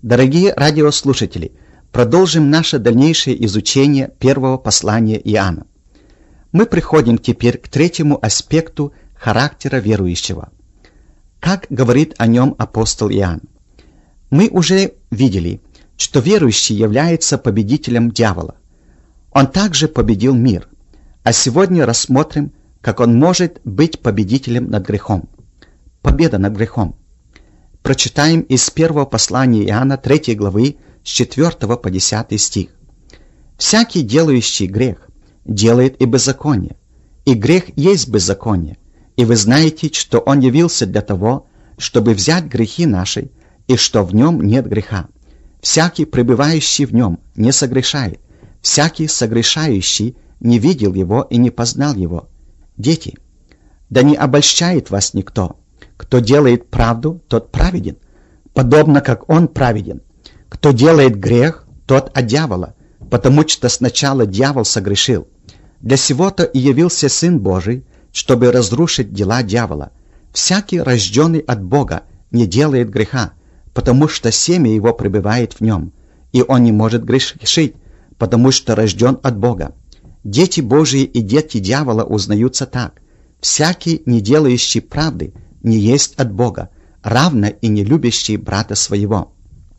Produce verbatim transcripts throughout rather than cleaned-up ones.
Дорогие радиослушатели, продолжим наше дальнейшее изучение первого послания Иоанна. Мы приходим теперь к третьему аспекту характера верующего. Как говорит о нем апостол Иоанн? Мы уже видели, что верующий является победителем дьявола. Он также победил мир. А сегодня рассмотрим, как он может быть победителем над грехом. Победа над грехом. Прочитаем из первого послания Иоанна третьей главы с четвёртого по десятый стих. «Всякий, делающий грех, делает и беззаконие, и грех есть беззаконие, и вы знаете, что он явился для того, чтобы взять грехи наши, и что в нем нет греха. Всякий, пребывающий в нем, не согрешает, всякий согрешающий не видел его и не познал его. Дети, да не обольщает вас никто. Кто делает правду, тот праведен, подобно как он праведен. Кто делает грех, тот от дьявола, потому что сначала дьявол согрешил. Для сего-то и явился Сын Божий, чтобы разрушить дела дьявола. Всякий, рожденный от Бога, не делает греха, потому что семя его пребывает в нем, и он не может грешить, потому что рожден от Бога. Дети Божии и дети дьявола узнаются так: всякий, не делающий правды, не есть от Бога, равно и не любящий брата своего».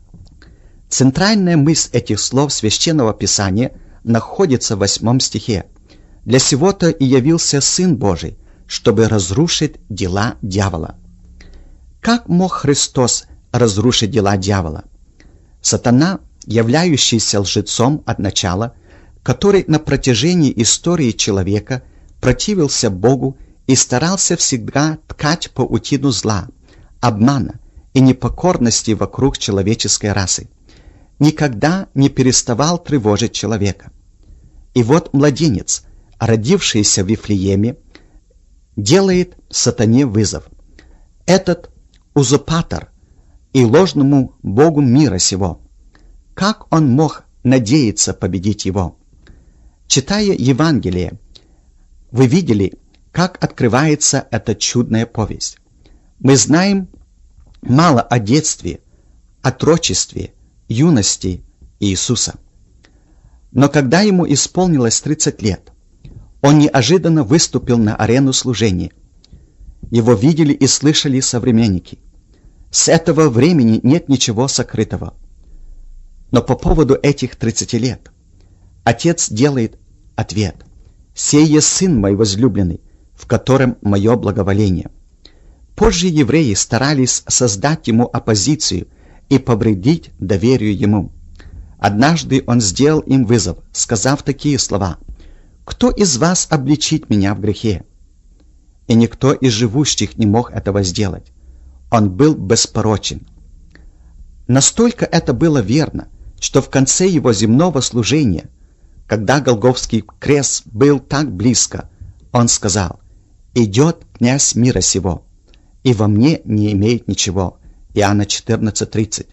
Центральная мысль этих слов Священного Писания находится в восьмом стихе. «Для сего-то и явился Сын Божий, чтобы разрушить дела дьявола». Как мог Христос разрушить дела дьявола? Сатана, являющийся лжецом от начала, который на протяжении истории человека противился Богу и старался всегда ткать паутину зла, обмана и непокорности вокруг человеческой расы, никогда не переставал тревожить человека. И вот младенец, родившийся в Вифлееме, делает сатане вызов. Этот узурпатор и ложному богу мира сего. Как он мог надеяться победить его? Читая Евангелие, вы видели, как открывается эта чудная повесть. Мы знаем мало о детстве, отрочестве, юности Иисуса. Но когда ему исполнилось тридцать лет, он неожиданно выступил на арену служения. Его видели и слышали современники. С этого времени нет ничего сокрытого. Но по поводу этих тридцати лет Отец делает ответ: «Сей есть Сын мой возлюбленный, в котором мое благоволение». Позже евреи старались создать ему оппозицию и повредить доверию ему. Однажды он сделал им вызов, сказав такие слова: «Кто из вас обличит меня в грехе?» И никто из живущих не мог этого сделать. Он был беспорочен. Настолько это было верно, что в конце его земного служения, когда Голгофский крест был так близко, он сказал: «Идет князь мира сего, и во мне не имеет ничего». Иоанна четырнадцать тридцать.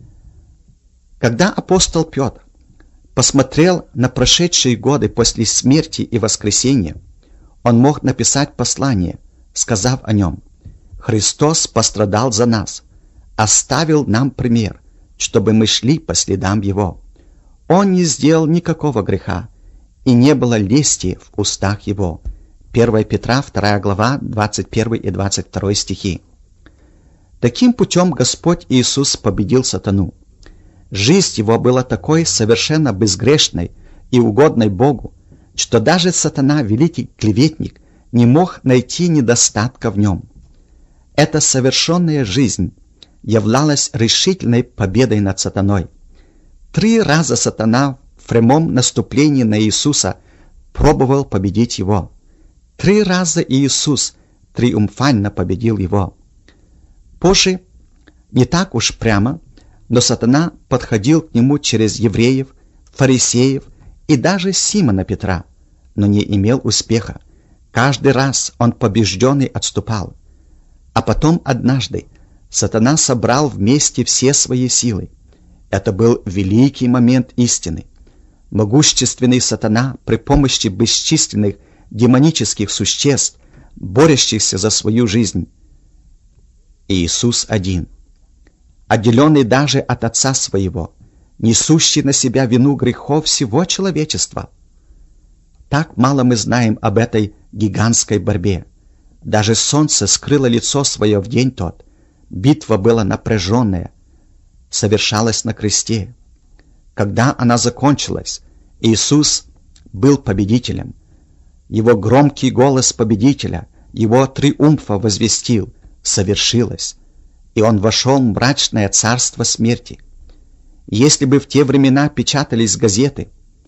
Когда апостол Петр посмотрел на прошедшие годы после смерти и воскресения, он мог написать послание, сказав о нем: «Христос пострадал за нас, оставил нам пример, чтобы мы шли по следам Его. Он не сделал никакого греха, и не было лести в устах Его». первое Петра, вторая глава, двадцать первый и двадцать второй стихи. Таким путем Господь Иисус победил сатану. Жизнь Его была такой совершенно безгрешной и угодной Богу, что даже сатана, великий клеветник, не мог найти недостатка в нем. Эта совершенная жизнь являлась решительной победой над сатаной. Три раза сатана в прямом наступлении на Иисуса пробовал победить его. Три раза Иисус триумфально победил его. Позже, не так уж прямо, но сатана подходил к нему через евреев, фарисеев и даже Симона Петра, но не имел успеха. Каждый раз он побежденный отступал. А потом однажды сатана собрал вместе все свои силы. Это был великий момент истины. Могущественный сатана при помощи бесчисленных демонических существ, борющихся за свою жизнь. Иисус один. отделенный даже от Отца Своего, несущий на себя вину грехов всего человечества. Так мало мы знаем об этой гигантской борьбе. Даже солнце скрыло лицо свое в день тот. Битва была напряженная, совершалась на кресте. Когда она закончилась, Иисус был победителем. Его громкий голос победителя, его триумфа возвестил: совершилось. И он вошел в мрачное царство смерти. Если бы в те времена печатались газеты,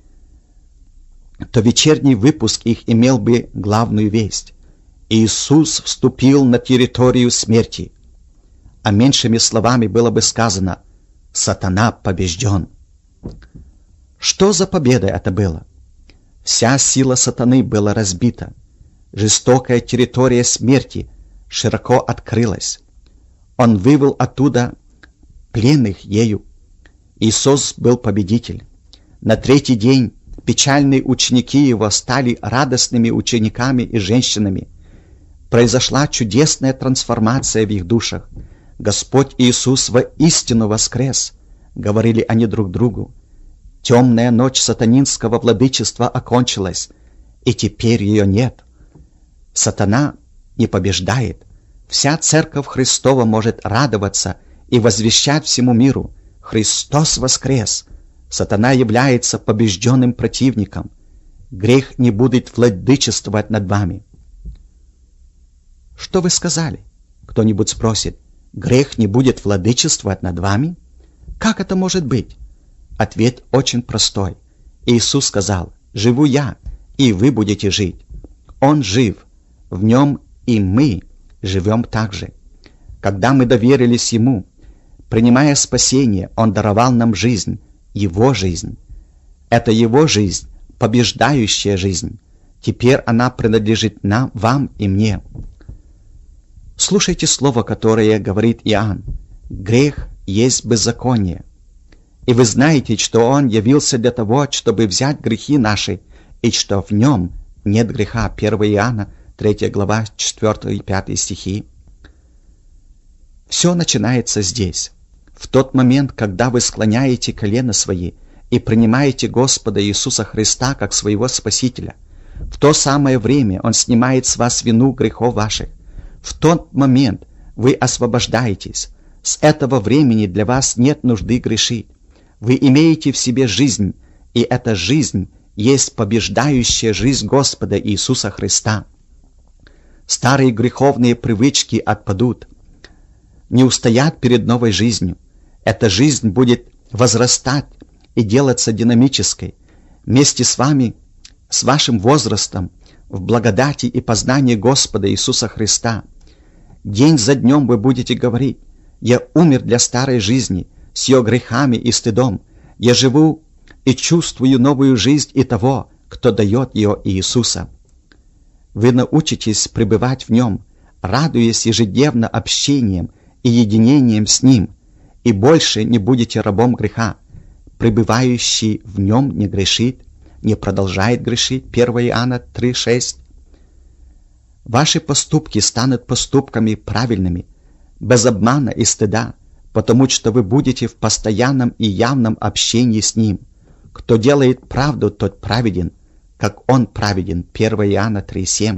то вечерний выпуск их имел бы главную весть: Иисус вступил на территорию смерти. А меньшими словами было бы сказано: сатана побежден. Что за победа это была? Вся сила сатаны была разбита. Жестокая территория смерти широко открылась. Он вывел оттуда пленных ею. Иисус был победитель. На третий день печальные ученики его стали радостными учениками и женщинами. Произошла чудесная трансформация в их душах. Господь Иисус воистину воскрес, говорили они друг другу. Темная ночь сатанинского владычества окончилась, и теперь ее нет. Сатана не побеждает. Вся Церковь Христова может радоваться и возвещать всему миру: Христос воскрес! Сатана является побежденным противником. Грех не будет владычествовать над вами. Что вы сказали? Кто-нибудь спросит: грех не будет владычествовать над вами? Как это может быть? Ответ очень простой. Иисус сказал: живу я, и вы будете жить. Он жив, в нем и мы живем также. Когда мы доверились Ему, принимая спасение, Он даровал нам жизнь, Его жизнь. Это Его жизнь, побеждающая жизнь. Теперь она принадлежит нам, вам и мне. Слушайте слово, которое говорит Иоанн: грех есть беззаконие. И вы знаете, что Он явился для того, чтобы взять грехи наши, и что в Нем нет греха. первое Иоанна, третья глава, четвёртый и пятый стихи. Все начинается здесь. В тот момент, когда вы склоняете колено свои и принимаете Господа Иисуса Христа как своего Спасителя, в то самое время Он снимает с вас вину грехов ваших. В тот момент вы освобождаетесь. С этого времени для вас нет нужды грешить. Вы имеете в себе жизнь, и эта жизнь есть побеждающая жизнь Господа Иисуса Христа. Старые греховные привычки отпадут, не устоят перед новой жизнью. Эта жизнь будет возрастать и делаться динамической. Вместе с вами, с вашим возрастом, в благодати и познании Господа Иисуса Христа. День за днем вы будете говорить: я умер для старой жизни, с ее грехами и стыдом. Я живу и чувствую новую жизнь и того, кто дает ее, Иисуса. Вы научитесь пребывать в Нем, радуясь ежедневно общением и единением с Ним, и больше не будете рабом греха. Пребывающий в Нем не грешит, не продолжает грешить. первое Иоанна три шесть. Ваши поступки станут поступками правильными, без обмана и стыда, потому что вы будете в постоянном и явном общении с Ним. Кто делает правду, тот праведен, как Он праведен. первое Иоанна три семь.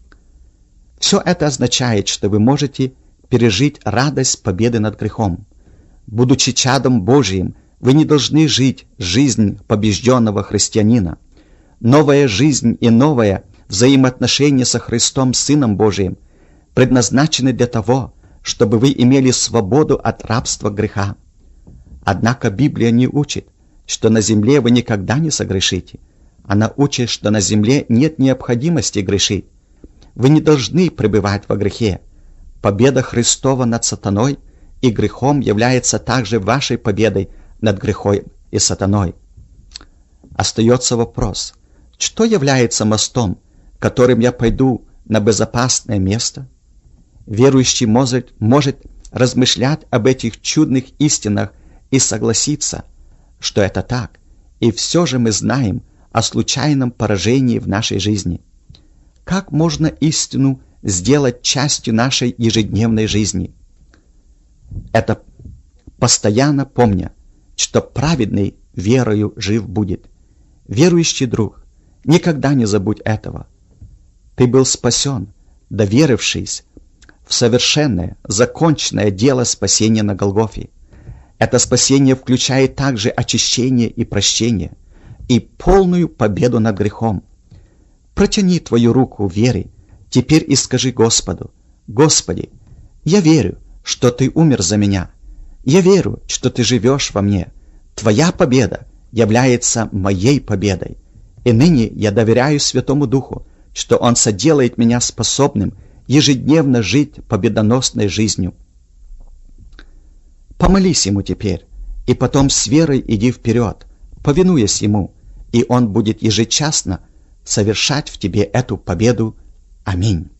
Все это означает, что вы можете пережить радость победы над грехом. Будучи чадом Божиим, вы не должны жить жизнь побежденного христианина. Новая жизнь и новое взаимоотношение со Христом, Сыном Божиим, предназначены для того, чтобы вы имели свободу от рабства греха. Однако Библия не учит, что на земле вы никогда не согрешите. Она учит, что на земле нет необходимости грешить. Вы не должны пребывать во грехе. Победа Христова над сатаной и грехом является также вашей победой над грехом и сатаной. Остается вопрос: что является мостом, которым я пойду на безопасное место? Верующий может, может размышлять об этих чудных истинах и согласиться, что это так, и все же мы знаем о случайном поражении в нашей жизни. Как можно истину сделать частью нашей ежедневной жизни? Это постоянно помня, что праведный верою жив будет. Верующий друг, никогда не забудь этого. Ты был спасен, доверившись в совершенное, законченное дело спасения на Голгофе. Это спасение включает также очищение и прощение, и полную победу над грехом. Протяни твою руку веры теперь и скажи Господу: «Господи, я верю, что Ты умер за меня. Я верю, что Ты живешь во мне. Твоя победа является моей победой. И ныне я доверяю Святому Духу, что Он соделает меня способным ежедневно жить победоносной жизнью». Помолись Ему теперь, и потом с верой иди вперед, повинуясь Ему, и Он будет ежечасно совершать в тебе эту победу. Аминь.